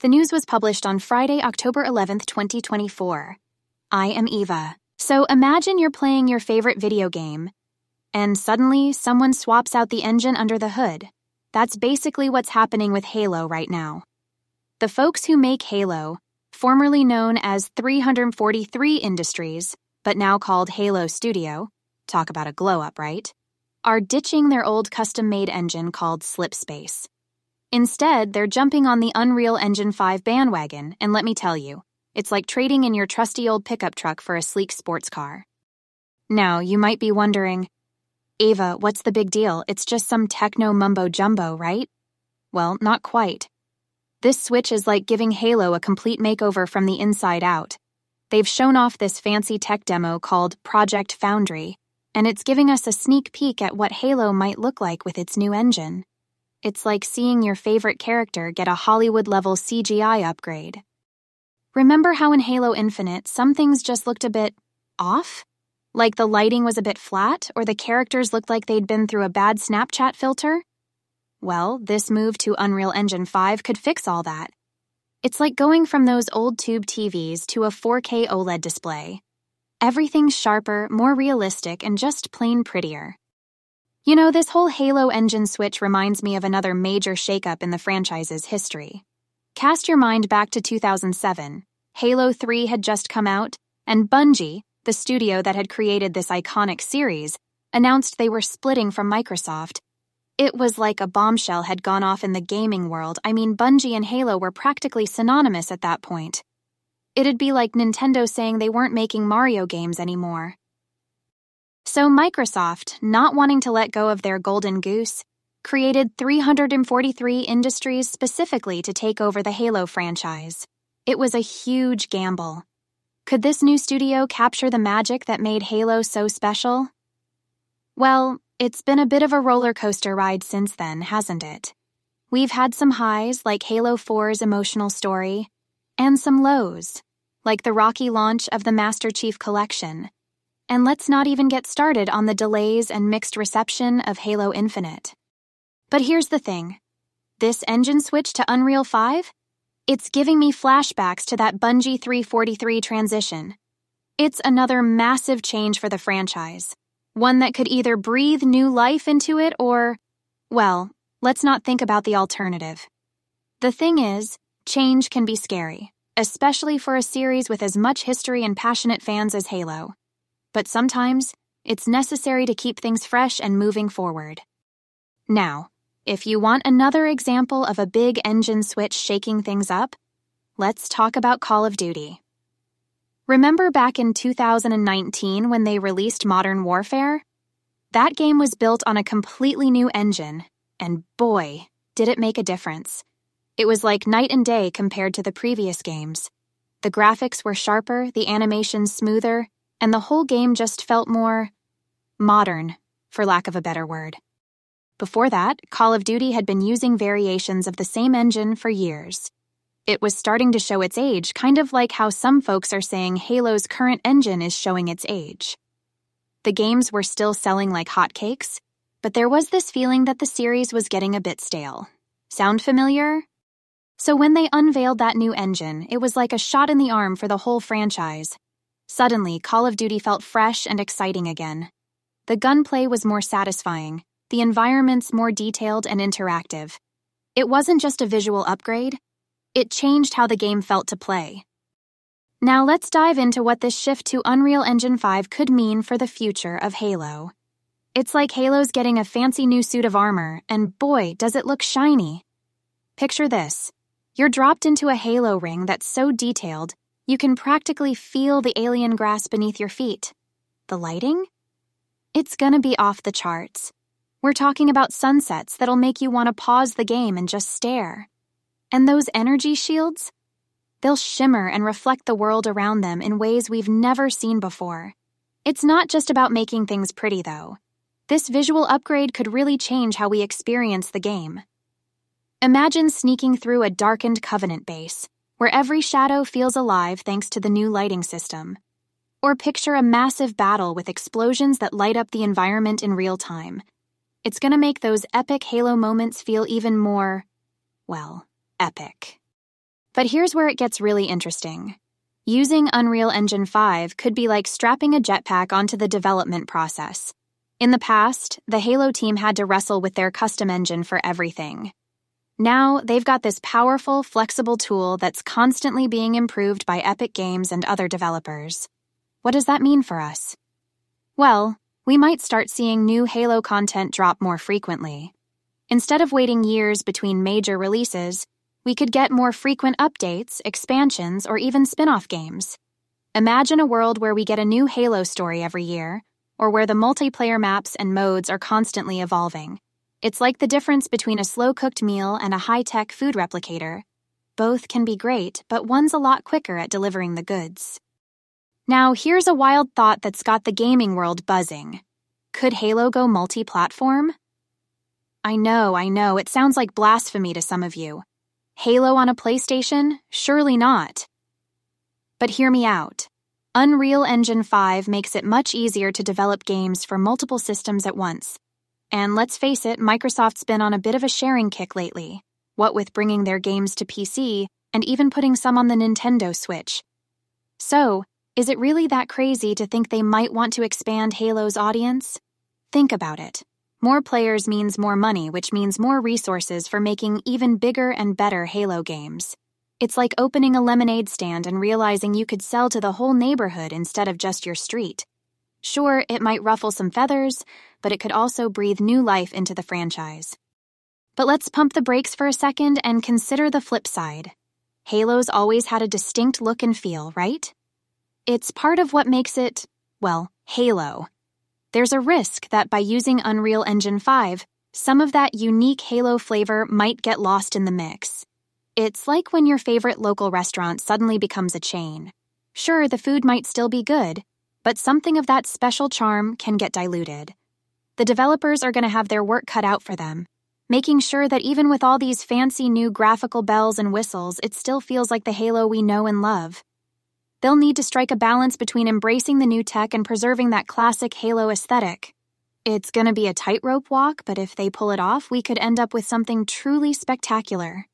The news was published on Friday, October 11th, 2024. I am Eva. So imagine you're playing your favorite video game, and suddenly someone swaps out the engine under the hood. That's basically what's happening with Halo right now. The folks who make Halo, formerly known as 343 Industries, but now called Halo Studio, talk about a glow-up, right? Are ditching their old custom-made engine called Slipspace. Instead, they're jumping on the Unreal Engine 5 bandwagon, and let me tell you, it's like trading in your trusty old pickup truck for a sleek sports car. Now, you might be wondering, Ava, what's the big deal? It's just some techno mumbo-jumbo, right? Well, not quite. This switch is like giving Halo a complete makeover from the inside out. They've shown off this fancy tech demo called Project Foundry, and it's giving us a sneak peek at what Halo might look like with its new engine. It's like seeing your favorite character get a Hollywood-level CGI upgrade. Remember how in Halo Infinite some things just looked a bit off? Like the lighting was a bit flat, or the characters looked like they'd been through a bad Snapchat filter? Well, this move to Unreal Engine 5 could fix all that. It's like going from those old tube TVs to a 4K OLED display. Everything's sharper, more realistic, and just plain prettier. You know, this whole Halo engine switch reminds me of another major shakeup in the franchise's history. Cast your mind back to 2007. Halo 3 had just come out, and Bungie, the studio that had created this iconic series, announced they were splitting from Microsoft. It was like a bombshell had gone off in the gaming world. I mean, Bungie and Halo were practically synonymous at that point. It'd be like Nintendo saying they weren't making Mario games anymore. So Microsoft, not wanting to let go of their golden goose, created 343 Industries specifically to take over the Halo franchise. It was a huge gamble. Could this new studio capture the magic that made Halo so special? Well, it's been a bit of a roller coaster ride since then, hasn't it? We've had some highs, like Halo 4's emotional story, and some lows, like the rocky launch of the Master Chief Collection. And let's not even get started on the delays and mixed reception of Halo Infinite. But here's the thing. This engine switch to Unreal 5? It's giving me flashbacks to that Bungie 343 transition. It's another massive change for the franchise. One that could either breathe new life into it or, well, let's not think about the alternative. The thing is, change can be scary, especially for a series with as much history and passionate fans as Halo. But sometimes, it's necessary to keep things fresh and moving forward. Now, if you want another example of a big engine switch shaking things up, let's talk about Call of Duty. Remember back in 2019 when they released Modern Warfare? That game was built on a completely new engine, and boy, did it make a difference. It was like night and day compared to the previous games. The graphics were sharper, the animations smoother, and the whole game just felt more modern, for lack of a better word. Before that, Call of Duty had been using variations of the same engine for years. It was starting to show its age, kind of like how some folks are saying Halo's current engine is showing its age. The games were still selling like hotcakes, but there was this feeling that the series was getting a bit stale. Sound familiar? So when they unveiled that new engine, it was like a shot in the arm for the whole franchise. Suddenly, Call of Duty felt fresh and exciting again. The gunplay was more satisfying, the environments more detailed and interactive. It wasn't just a visual upgrade, it changed how the game felt to play. Now let's dive into what this shift to Unreal Engine 5 could mean for the future of Halo. It's like Halo's getting a fancy new suit of armor, and boy, does it look shiny. Picture this. You're dropped into a Halo ring that's so detailed, you can practically feel the alien grass beneath your feet. The lighting? It's gonna be off the charts. We're talking about sunsets that'll make you want to pause the game and just stare. And those energy shields? They'll shimmer and reflect the world around them in ways we've never seen before. It's not just about making things pretty, though. This visual upgrade could really change how we experience the game. Imagine sneaking through a darkened Covenant base, where every shadow feels alive thanks to the new lighting system. Or picture a massive battle with explosions that light up the environment in real time. It's gonna make those epic Halo moments feel even more, well, epic. But here's where it gets really interesting. Using Unreal Engine 5 could be like strapping a jetpack onto the development process. In the past, the Halo team had to wrestle with their custom engine for everything. Now, they've got this powerful, flexible tool that's constantly being improved by Epic Games and other developers. What does that mean for us? Well, we might start seeing new Halo content drop more frequently. Instead of waiting years between major releases, we could get more frequent updates, expansions, or even spin-off games. Imagine a world where we get a new Halo story every year, or where the multiplayer maps and modes are constantly evolving. It's like the difference between a slow-cooked meal and a high-tech food replicator. Both can be great, but one's a lot quicker at delivering the goods. Now, here's a wild thought that's got the gaming world buzzing. Could Halo go multi-platform? I know, it sounds like blasphemy to some of you. Halo on a PlayStation? Surely not. But hear me out. Unreal Engine 5 makes it much easier to develop games for multiple systems at once. And let's face it, Microsoft's been on a bit of a sharing kick lately, what with bringing their games to PC and even putting some on the Nintendo Switch. So, is it really that crazy to think they might want to expand Halo's audience? Think about it. More players means more money, which means more resources for making even bigger and better Halo games. It's like opening a lemonade stand and realizing you could sell to the whole neighborhood instead of just your street. Sure, it might ruffle some feathers, but it could also breathe new life into the franchise. But let's pump the brakes for a second and consider the flip side. Halo's always had a distinct look and feel, right? It's part of what makes it, well, Halo. There's a risk that by using Unreal Engine 5, some of that unique Halo flavor might get lost in the mix. It's like when your favorite local restaurant suddenly becomes a chain. Sure, the food might still be good, but something of that special charm can get diluted. The developers are going to have their work cut out for them, making sure that even with all these fancy new graphical bells and whistles, it still feels like the Halo we know and love. They'll need to strike a balance between embracing the new tech and preserving that classic Halo aesthetic. It's going to be a tightrope walk, but if they pull it off, we could end up with something truly spectacular.